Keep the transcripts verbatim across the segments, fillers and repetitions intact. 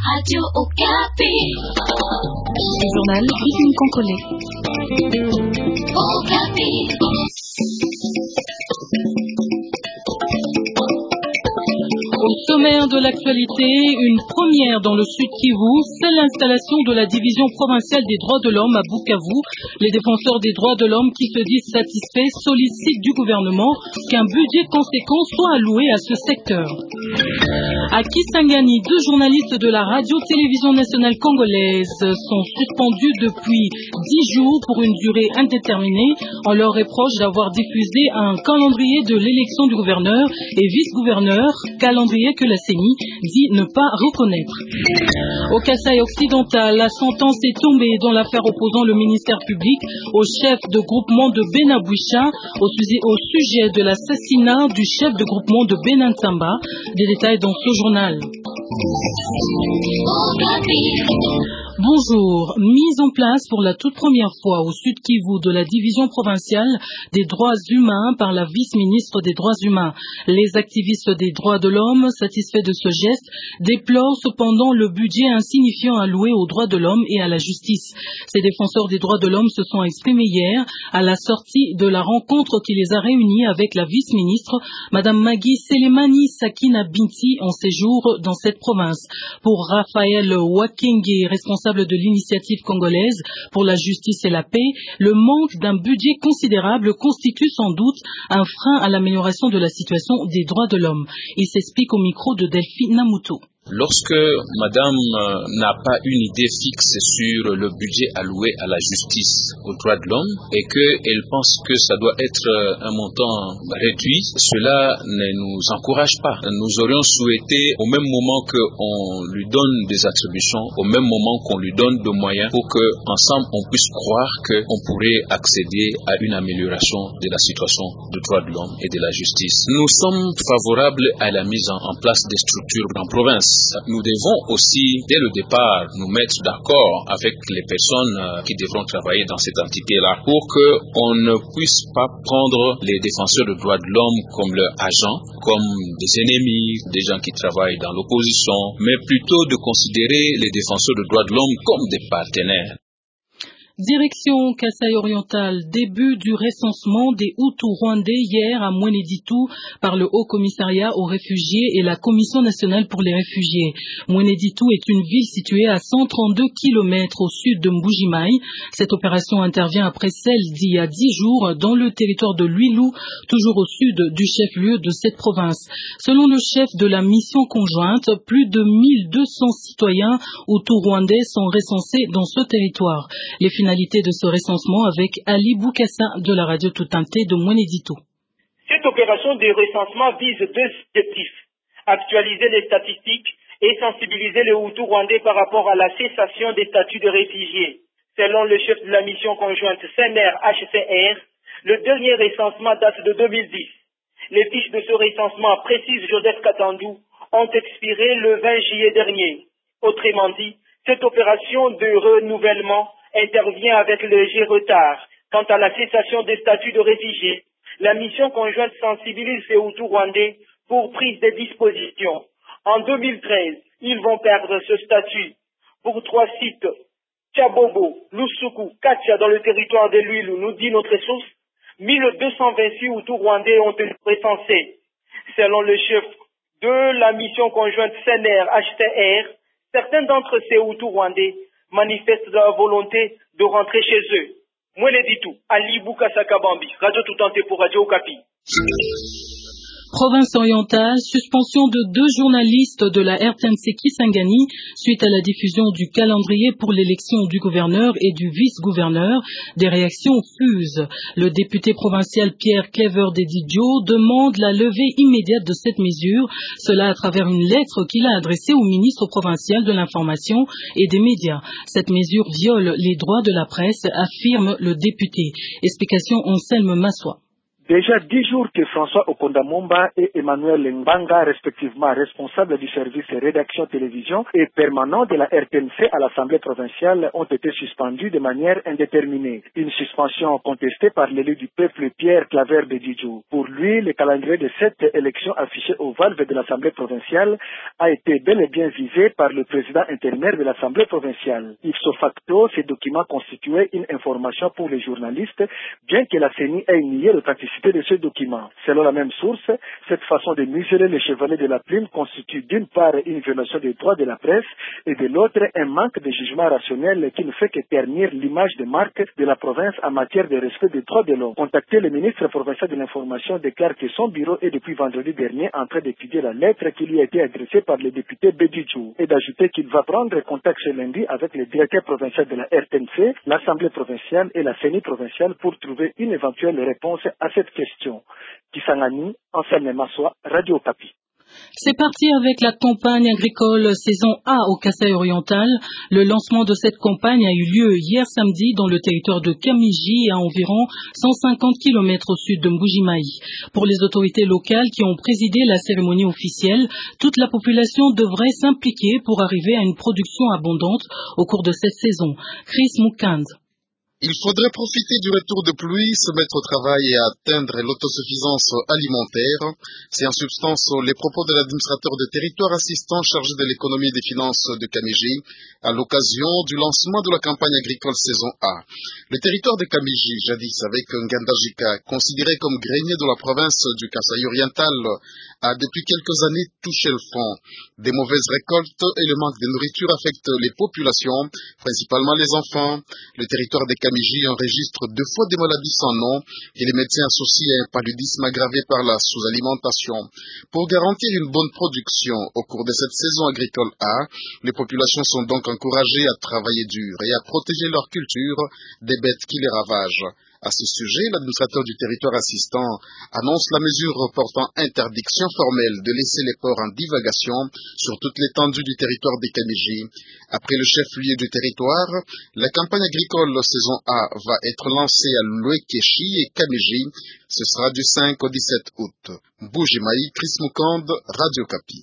Radio Okapi. Le journal Yves Konkole. Okapi. Au sommaire de l'actualité, une première dans le Sud Kivu, c'est l'installation de la division provinciale des droits de l'homme à Bukavu. Les défenseurs des droits de l'homme qui se disent satisfaits sollicitent du gouvernement qu'un budget conséquent soit alloué à ce secteur. À Kisangani, deux journalistes de la radio-télévision nationale congolaise sont suspendus depuis dix jours pour une durée indéterminée. On leur reproche d'avoir diffusé un calendrier de l'élection du gouverneur et vice-gouverneur, calendrier que la C E N I dit ne pas reconnaître. Au Kasaï occidental, la sentence est tombée dans l'affaire opposant le ministère public au chef de groupement de Benaboucha au sujet, au sujet de l'assassinat du chef de groupement de Benansamba. Des détails dans ce journal. Bonjour. Mise en place pour la toute première fois au Sud Kivu de la division provinciale des droits humains par la vice-ministre des droits humains. Les activistes des droits de l'homme, satisfaits de ce geste, déplorent cependant le budget insignifiant alloué aux droits de l'homme et à la justice. Ces défenseurs des droits de l'homme se sont exprimés hier à la sortie de la rencontre qui les a réunis avec la vice-ministre, Madame Magui Selemani Sakina Binti, en séjour dans cette province. Pour Raphaël Wakenge, responsable de l'initiative congolaise pour la justice et la paix, le manque d'un budget considérable constitue sans doute un frein à l'amélioration de la situation des droits de l'homme. Il s'explique au micro de Delphine Namuto. Lorsque madame euh, n'a pas une idée fixe sur le budget alloué à la justice, aux droits de l'homme, et qu'elle pense que ça doit être un montant réduit, cela ne nous encourage pas. Nous aurions souhaité, au même moment qu'on lui donne des attributions, au même moment qu'on lui donne de moyens, pour qu'ensemble on puisse croire qu'on pourrait accéder à une amélioration de la situation des droits de l'homme et de la justice. Nous sommes favorables à la mise en place des structures en province. Nous devons aussi, dès le départ, nous mettre d'accord avec les personnes qui devront travailler dans cette entité-là pour qu'on ne puisse pas prendre les défenseurs des droits de l'homme comme leurs agents, comme des ennemis, des gens qui travaillent dans l'opposition, mais plutôt de considérer les défenseurs des droits de l'homme comme des partenaires. Direction Kasaï oriental, début du recensement des Hutus rwandais hier à Mweneditu par le Haut Commissariat aux réfugiés et la Commission nationale pour les réfugiés. Mweneditu est une ville située à cent trente-deux kilomètres au sud de Mbujimai. Cette opération intervient après celle d'il y a dix jours dans le territoire de Lwilu, toujours au sud du chef-lieu de cette province. Selon le chef de la mission conjointe, plus de mille deux cents citoyens Hutus rwandais sont recensés dans ce territoire. Les finalité de ce recensement avec Ali Boukassa de la radio Toutanté de Mweneditu. Cette opération de recensement vise deux objectifs: actualiser les statistiques et sensibiliser les Hutus rwandais par rapport à la cessation des statuts de réfugiés. Selon le chef de la mission conjointe C N R H C R, le dernier recensement date de deux mille dix. Les fiches de ce recensement, précise Joseph Katandou, ont expiré le vingt juillet dernier. Autrement dit, cette opération de renouvellement intervient avec léger retard. Quant à la cessation des statuts de réfugiés, la mission conjointe sensibilise les Hutus rwandais pour prise des dispositions. En deux mille treize, ils vont perdre ce statut. Pour trois sites, Tchabobo, Lusuku, Katia dans le territoire de Lwilu, nous dit notre source, mille deux cent vingt-six Hutus rwandais ont été recensés. Selon le chef de la mission conjointe C N R H C R, certains d'entre ces Hutus rwandais manifestent la volonté de rentrer chez eux. Mweneditu, Ali Boukassa Kabambi, Radio Toutanté pour Radio Okapi. Province orientale, suspension de deux journalistes de la R T N C Kisangani suite à la diffusion du calendrier pour l'élection du gouverneur et du vice-gouverneur. Des réactions fusent. Le député provincial Pierre Clever Dedidio demande la levée immédiate de cette mesure, cela à travers une lettre qu'il a adressée au ministre provincial de l'information et des médias. Cette mesure viole les droits de la presse, affirme le député. Explication Anselme Massoua. Déjà dix jours que François Okondamomba et Emmanuel Mbanga, respectivement responsables du service rédaction télévision et permanent de la R T N C à l'Assemblée provinciale, ont été suspendus de manière indéterminée. Une suspension contestée par l'élu du peuple Pierre Claver Bédidjou. Pour lui, le calendrier de cette élection affichée au valve de l'Assemblée provinciale a été bel et bien visé par le président intérimaire de l'Assemblée provinciale. Ipso facto, ces documents constituaient une information pour les journalistes, bien que la C E N I ait nié l'authenticité de ce document. Selon la même source, cette façon de museler les chevaliers de la plume constitue d'une part une violation des droits de la presse et de l'autre un manque de jugement rationnel qui ne fait que ternir l'image de marque de la province en matière de respect des droits de l'homme. Contacté, le ministre provincial de l'information déclare que son bureau est depuis vendredi dernier en train d'étudier la lettre qui lui a été adressée par le député Bédidjou et d'ajouter qu'il va prendre contact ce lundi avec le directeur provincial de la R T N C, l'Assemblée provinciale et la C E N I provinciale pour trouver une éventuelle réponse à cette question. Kisangani, Anselme Massoua, Radio Okapi. C'est parti avec la campagne agricole saison A au Kasaï oriental. Le lancement de cette campagne a eu lieu hier samedi dans le territoire de Kamiji, à environ cent cinquante kilomètres au sud de Mbujimaï. Pour les autorités locales qui ont présidé la cérémonie officielle, toute la population devrait s'impliquer pour arriver à une production abondante au cours de cette saison. Chris Mukand. Il faudrait profiter du retour de pluie, se mettre au travail et atteindre l'autosuffisance alimentaire. C'est en substance les propos de l'administrateur de territoire assistant chargé de l'économie et des finances de Kamiji à l'occasion du lancement de la campagne agricole saison A. Le territoire de Kamiji, jadis avec Ngandajika, considéré comme grenier de la province du Kasaï oriental, a depuis quelques années touché le fond. Des mauvaises récoltes et le manque de nourriture affectent les populations, principalement les enfants. Le territoire de Kamiji enregistre deux fois des maladies sans nom et les médecins associent à un paludisme aggravé par la sous-alimentation. Pour garantir une bonne production au cours de cette saison agricole A, les populations sont donc encouragées à travailler dur et à protéger leur culture des bêtes qui les ravagent. À ce sujet, l'administrateur du territoire assistant annonce la mesure portant interdiction formelle de laisser les porcs en divagation sur toute l'étendue du territoire des Kamiji. Après le chef-lieu du territoire, la campagne agricole saison A va être lancée à Luekechi et Kamiji. Ce sera du cinq au dix-sept août. Mbujimaï, Chris Mukand, Radio Okapi.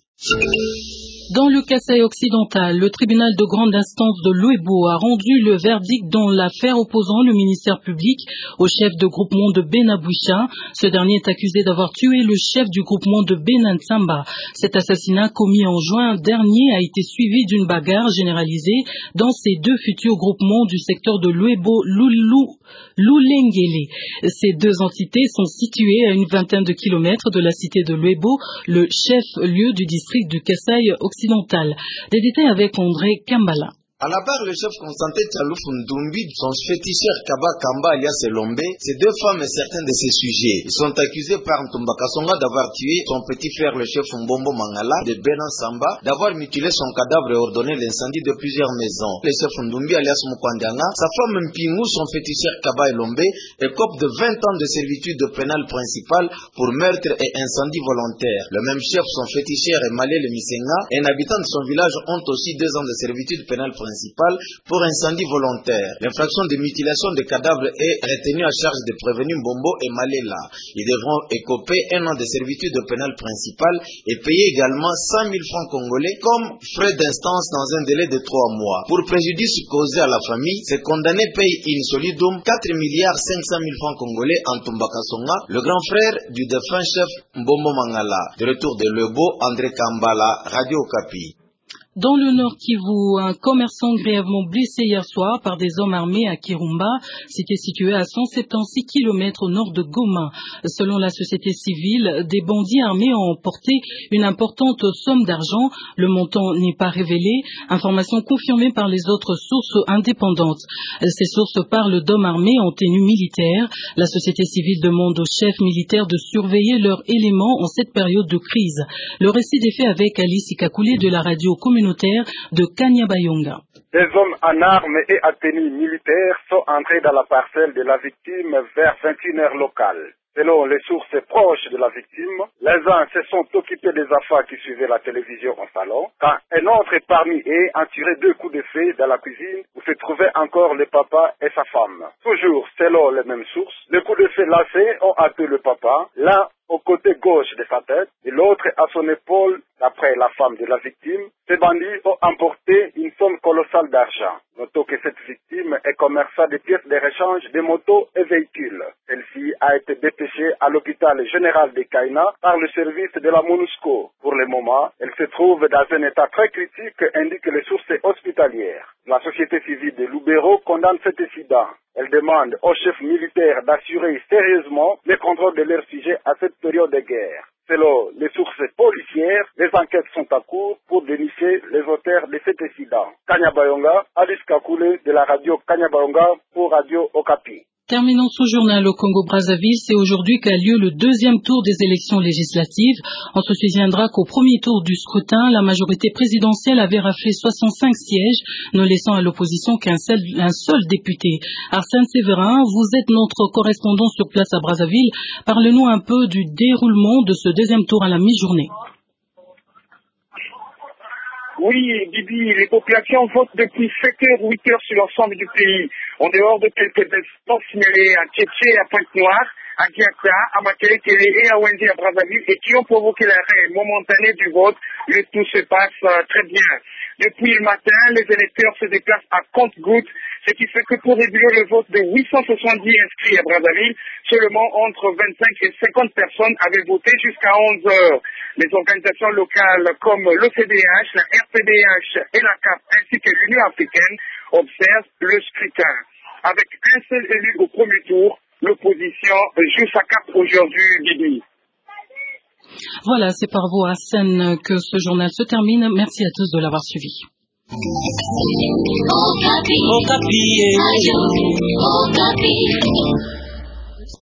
Dans le Kasaï occidental, le tribunal de grande instance de Luebo a rendu le verdict dans l'affaire opposant le ministère public au chef de groupement de Benaboucha. Ce dernier est accusé d'avoir tué le chef du groupement de Benansamba. Cet assassinat commis en juin dernier a été suivi d'une bagarre généralisée dans ces deux futurs groupements du secteur de Luebo, Loulou, Loulengele. Ces deux entités sont situées à une vingtaine de kilomètres de la cité de Luebo, le chef-lieu du district du Kasaï occidental. Des détails avec André Kambala. À la barre, le chef Constantin Tchalouf Ndumbi, son féticheur Kaba Kamba alias Lombe, ces deux femmes et certains de ces sujets. Ils sont accusés par Ntumba Kasonga d'avoir tué son petit frère, le chef Mbombo Mangala, de Benan Samba, d'avoir mutilé son cadavre et ordonné l'incendie de plusieurs maisons. Le chef Ndumbi alias Mukwandianga, sa femme Mpingou, son féticheur Kaba Lombe, écope de vingt ans de servitude pénale principale pour meurtre et incendie volontaire. Le même chef, son féticheur Emalé le Misenga, un habitant de son village, ont aussi deux ans de servitude pénale principale pour incendie volontaire. L'infraction de mutilation de cadavres est retenue à charge de prévenus Mbombo et Malela. Ils devront écoper un an de servitude pénale principale et payer également cent mille francs congolais comme frais d'instance dans un délai de trois mois. Pour préjudice causé à la famille, ces condamnés payent in solidum quatre milliards cinq cent mille francs congolais en Tumbakasonga, le grand frère du défunt chef Mbombo Mangala. De retour de Lebo, André Kambala, Radio Okapi. Dans le Nord Kivu, un commerçant grièvement blessé hier soir par des hommes armés à Kirumba, cité située à cent soixante-seize kilomètres au nord de Goma. Selon la société civile, des bandits armés ont emporté une importante somme d'argent. Le montant n'est pas révélé. Information confirmée par les autres sources indépendantes. Ces sources parlent d'hommes armés en tenue militaire. La société civile demande aux chefs militaires de surveiller leurs éléments en cette période de crise. Le récit des faits avec Alice Ikakoulé de la radio communautaire de Kanyabayonga. Des hommes en armes et à tenue militaire sont entrés dans la parcelle de la victime vers vingt et une heures locales. Selon les sources proches de la victime, les uns se sont occupés des affaires qui suivaient la télévision en salon, quand un autre parmi eux a tiré deux coups de feu dans la cuisine où se trouvaient encore le papa et sa femme. Toujours selon les mêmes sources, les coups de feu lancés ont atteint le papa, l'un au côté gauche de sa tête et l'autre à son épaule. D'après la femme de la victime, ces bandits ont emporté une somme colossale d'argent. Notons que cette victime est commerçante de pièces de rechange de motos et véhicules. Celle-ci a été dépêchée à l'hôpital général de Kaina par le service de la MONUSCO. Pour le moment, elle se trouve dans un état très critique, indiquent les sources hospitalières. La société civile de Lubero condamne cet incident. Elle demande aux chefs militaires d'assurer sérieusement le contrôle de leur sujet à cette période de guerre. Selon les sources policières, les enquêtes sont en cours pour dénicher les auteurs de cet incident. Kanyabayonga, Alice Kakule de la radio Kanyabayonga pour Radio Okapi. Terminons ce journal au Congo-Brazzaville. C'est aujourd'hui qu'a lieu le deuxième tour des élections législatives. On se souviendra qu'au premier tour du scrutin, la majorité présidentielle avait raflé soixante-cinq sièges, ne laissant à l'opposition qu'un seul, un seul député. Arsène Séverin, vous êtes notre correspondant sur place à Brazzaville. Parlez-nous un peu du déroulement de ce deuxième tour à la mi-journée. Oui, Bibi, les populations votent depuis sept heures, huit heures sur l'ensemble du pays, en dehors de quelques instants signalés à Tchétché, à Pointe-Noire, à Diaka, à Makelekele et à Wendy à Brazzaville et qui ont provoqué l'arrêt momentané du vote. Le tout se passe euh, très bien. Depuis le matin, les électeurs se déplacent à compte-gouttes, ce qui fait que pour réduire le vote de huit cent soixante-dix inscrits à Brazzaville, seulement entre vingt-cinq et cinquante personnes avaient voté jusqu'à onze heures. Les organisations locales comme l'O C D H, la R P D H et la C A P ainsi que l'Union africaine observent le scrutin. Avec un seul élu au premier tour, l'opposition joue sa carte aujourd'hui, Bibi. Voilà, c'est par vous, Arsène, que ce journal se termine. Merci à tous de l'avoir suivi. Okapi. Okapi.